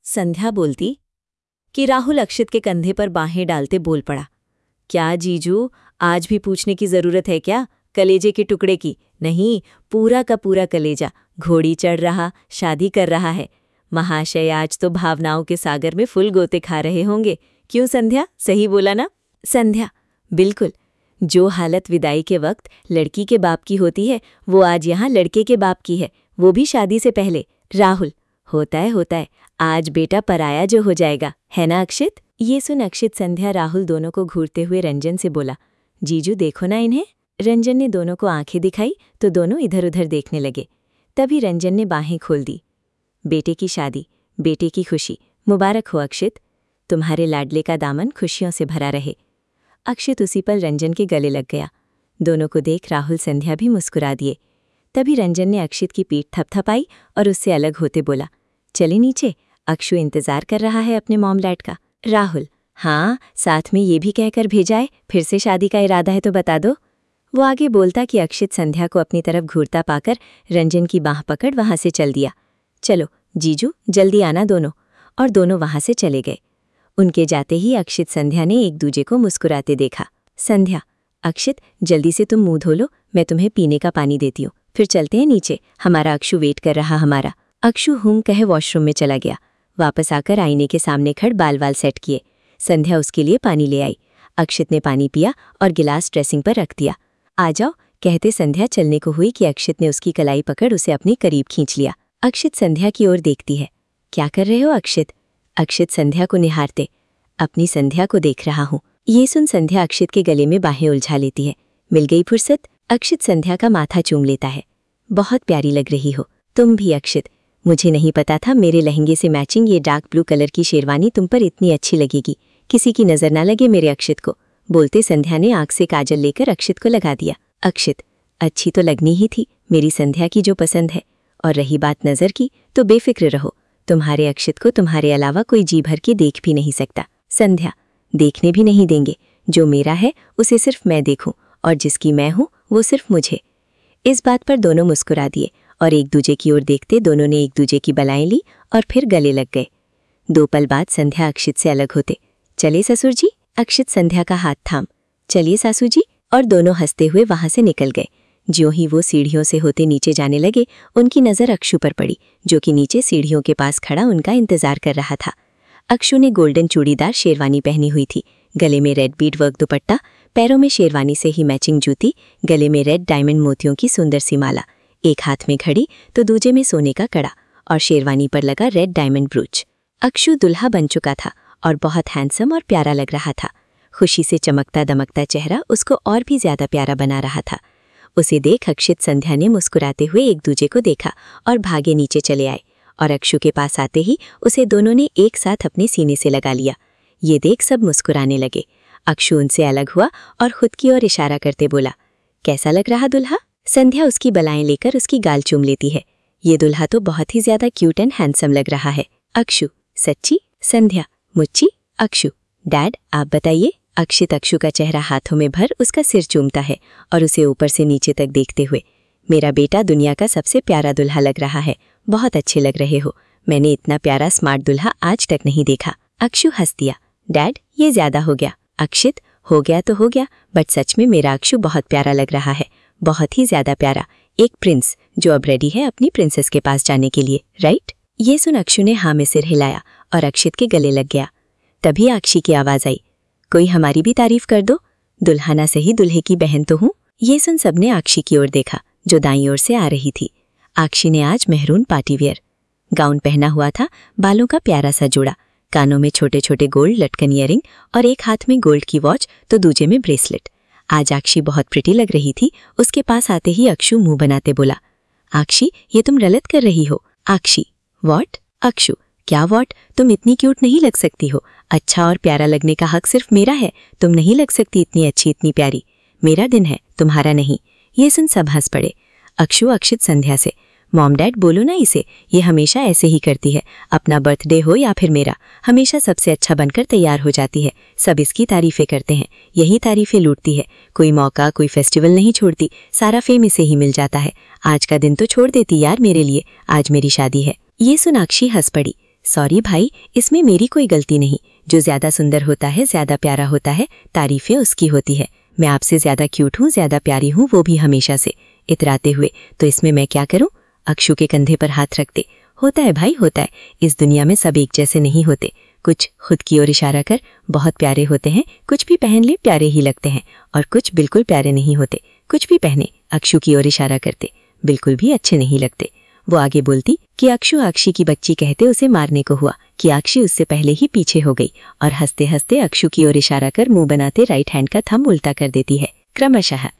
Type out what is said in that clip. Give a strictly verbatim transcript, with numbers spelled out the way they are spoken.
संध्या बोलती कि राहुल अक्षित के कंधे पर बाहें डालते बोल पड़ा। क्या जीजू, आज भी पूछने की जरूरत है क्या? कलेजे के टुकड़े की नहीं, पूरा का पूरा कलेजा घोड़ी चढ़ रहा, शादी कर रहा है। महाशय आज तो भावनाओं के सागर में फुल गोते खा रहे होंगे। क्यों संध्या, सही बोला ना? संध्या, बिल्कुल। जो हालत विदाई के वक्त लड़की के बाप की होती है वो आज यहाँ लड़के के बाप की है, वो भी शादी से पहले। राहुल, होता है होता है, आज बेटा पराया जो हो जाएगा, है ना अक्षित? ये सुन अक्षित, संध्या, राहुल दोनों को घूरते हुए रंजन से बोला, जीजू देखो ना इन्हें। रंजन ने दोनों को आंखें दिखाई तो दोनों इधर उधर देखने लगे। तभी रंजन ने बाहें खोल दी। बेटे की शादी, बेटे की खुशी, मुबारक हो अक्षित, तुम्हारे लाडले का दामन खुशियों से भरा रहे। अक्षित उसी पल रंजन के गले लग गया। दोनों को देख राहुल, संध्या भी मुस्कुरा दिए। तभी रंजन ने अक्षित की पीठ थपथपाई और उससे अलग होते बोला, चले नीचे, अक्षु इंतजार कर रहा है अपने मॉमलैड का। राहुल, हाँ, साथ में ये भी कहकर भेजा है फिर से शादी का इरादा है तो बता दो। वो आगे बोलता कि अक्षित संध्या को अपनी तरफ घूरता पाकर रंजन की बाह पकड़ वहां से चल दिया। चलो जीजू, जल्दी आना दोनों। और दोनों वहां से चले गए। उनके जाते ही अक्षित संध्या ने एक दूजे को मुस्कुराते देखा। संध्या, अक्षित जल्दी से तुम मुंह धो लो, मैं तुम्हें पीने का पानी देती हूँ, फिर चलते हैं नीचे, हमारा अक्षु वेट कर रहा हमारा। अक्षु हूं कहे वॉशरूम में चला गया। वापस आकर आईने के सामने खड़ बाल वाल सेट किए। संध्या उसके लिए पानी ले आई। अक्षित ने पानी पिया और गिलास ड्रेसिंग पर रख दिया। आ जाओ, कहते संध्या चलने को हुई कि अक्षित ने उसकी कलाई पकड़ उसे अपने करीब खींच लिया। अक्षित संध्या की ओर देखती है। क्या कर रहे हो अक्षित? अक्षित संध्या को निहारते, अपनी संध्या को देख रहा हूँ। ये सुन संध्या अक्षित के गले में बाहें उलझा लेती है। मिल गई फुर्सत? अक्षित संध्या का माथा चूम लेता है। बहुत प्यारी लग रही हो तुम भी अक्षित, मुझे नहीं पता था मेरे लहंगे से मैचिंग ये डार्क ब्लू कलर की शेरवानी तुम पर इतनी अच्छी लगेगी, किसी की नजर ना लगे मेरे अक्षित को। बोलते संध्या ने आंख से काजल लेकर अक्षित को लगा दिया। अक्षित, अच्छी तो लगनी ही थी, मेरी संध्या की जो पसंद है। और रही बात नजर की, तो बेफिक्र रहो, तुम्हारे अक्षित को तुम्हारे अलावा कोई जी भर के देख भी नहीं सकता। संध्या, देखने भी नहीं देंगे, जो मेरा है उसे सिर्फ मैं देखूं, और जिसकी मैं हूं वो सिर्फ मुझे। इस बात पर दोनों मुस्कुरा दिए और एक दूजे की ओर देखते दोनों ने एक दूजे की बलाएं ली और फिर गले लग गए। दो पल बाद संध्या अक्षित से अलग होते। चले ससुर जी? अक्षित संध्या का हाथ थाम, चलिए सासू जी, और दोनों हंसते हुए वहां से निकल गए। ज्यों ही वो सीढ़ियों से होते नीचे जाने लगे, उनकी नजर अक्षु पर पड़ी, जो कि नीचे सीढ़ियों के पास खड़ा उनका इंतजार कर रहा था। अक्षु ने गोल्डन चूड़ीदार शेरवानी पहनी हुई थी, गले में रेड बीड वर्क दुपट्टा, पैरों में शेरवानी से ही मैचिंग जूती, गले में रेड डायमंड मोतियों की सुंदर सी माला, एक हाथ में घड़ी तो दूजे में सोने का कड़ा, और शेरवानी पर लगा रेड डायमंड ब्रूच। अक्षु दुल्हा बन चुका था और बहुत हैंडसम और प्यारा लग रहा था। खुशी से चमकता दमकता चेहरा उसको और भी ज्यादा प्यारा बना रहा था। उसे देख अक्षित संध्या ने मुस्कुराते हुए एक दूजे को देखा और भागे नीचे चले आए, और अक्षु के पास आते ही उसे दोनों ने एक साथ अपने सीने से लगा लिया। ये देख सब मुस्कुराने लगे। अक्षु उनसे अलग हुआ और खुद की ओर इशारा करते बोला, कैसा लग रहा दुल्हा? संध्या उसकी बलाएं लेकर उसकी गाल चूम लेती है। ये दुल्हा तो बहुत ही ज्यादा क्यूट एंड हैंडसम लग रहा है। अक्षु, सच्ची? संध्या, मुच्ची? अक्षु, डैड आप बताइए? अक्षित अक्षु का चेहरा हाथों में भर उसका सिर चूमता है और उसे ऊपर से नीचे तक देखते हुए, मेरा बेटा दुनिया का सबसे प्यारा दुल्हा लग रहा है, बहुत अच्छे लग रहे हो, मैंने इतना प्यारा स्मार्ट दुल्हा आज तक नहीं देखा। अक्षु हंस दिया, डैड ये ज्यादा हो गया। अक्षित, हो गया तो हो गया, बट सच में मेरा अक्षु बहुत प्यारा लग रहा है, बहुत ही ज्यादा प्यारा, एक प्रिंस जो अब रेडी है अपनी प्रिंसेस के पास जाने के लिए, राइट? ये सुन अक्षु ने हाँ में सिर हिलाया और अक्षित के गले लग गया। तभी आक्षी की आवाज आई, कोई हमारी भी तारीफ कर दो, दुल्हना सही दुल्हे की बहन तो हूँ। ये सुन सबने आक्षी की ओर देखा जो दाईं ओर से आ रही थी। आक्षी ने आज मेहरून पार्टीवियर गाउन पहना हुआ था, बालों का प्यारा सा जोड़ा, कानों में छोटे छोटे गोल्ड लटकन ईयरिंग और एक हाथ में गोल्ड की वॉच तो दूजे में ब्रेसलेट। आज आक्षी बहुत प्रिटी लग रही थी। उसके पास आते ही अक्षु मुंह बनाते बोला, आक्षी ये तुम गलत कर रही हो। आक्षी, वॉट? अक्षु, क्या वॉट? तुम इतनी क्यूट नहीं लग सकती हो, अच्छा और प्यारा लगने का हक सिर्फ मेरा है, तुम नहीं लग सकती इतनी अच्छी इतनी प्यारी, मेरा दिन है तुम्हारा नहीं। ये सुन सब हंस पड़े। अक्षु अक्षित संध्या से, मॉम डैड बोलो ना इसे, ये हमेशा ऐसे ही करती है, अपना बर्थडे हो या फिर मेरा, हमेशा सबसे अच्छा बनकर तैयार हो जाती है, सब इसकी तारीफें करते हैं, यही तारीफें लूटती है, कोई मौका कोई फेस्टिवल नहीं छोड़ती, सारा फेम इसे ही मिल जाता है। आज का दिन तो छोड़ देती यार मेरे लिए, आज मेरी शादी है। ये सुन अक्षी हंस पड़ी। सॉरी भाई, इसमें मेरी कोई गलती नहीं। जो ज्यादा सुंदर होता है, ज्यादा प्यारा होता है, तारीफें उसकी होती है। मैं आपसे ज्यादा क्यूट हूँ, ज्यादा प्यारी हूँ, वो भी हमेशा से। इतराते हुए, तो इसमें मैं क्या करूँ? अक्षु के कंधे पर हाथ रखते। होता है भाई, होता है। इस दुनिया में सब एक जैसे नहीं होते। कुछ खुद की ओर इशारा कर बहुत प्यारे होते हैं, कुछ भी पहन ले प्यारे ही लगते हैं, और कुछ बिल्कुल प्यारे नहीं होते। कुछ भी पहने, अक्षु की ओर इशारा करते, बिल्कुल भी अच्छे नहीं लगते। वो आगे बोलती कि अक्षु आक्षी की बच्ची कहते उसे मारने को हुआ कि आक्षी उससे पहले ही पीछे हो गई, और हंसते हंसते अक्षु की ओर इशारा कर मुंह बनाते राइट हैंड का थंब उल्टा कर देती है क्रमशः।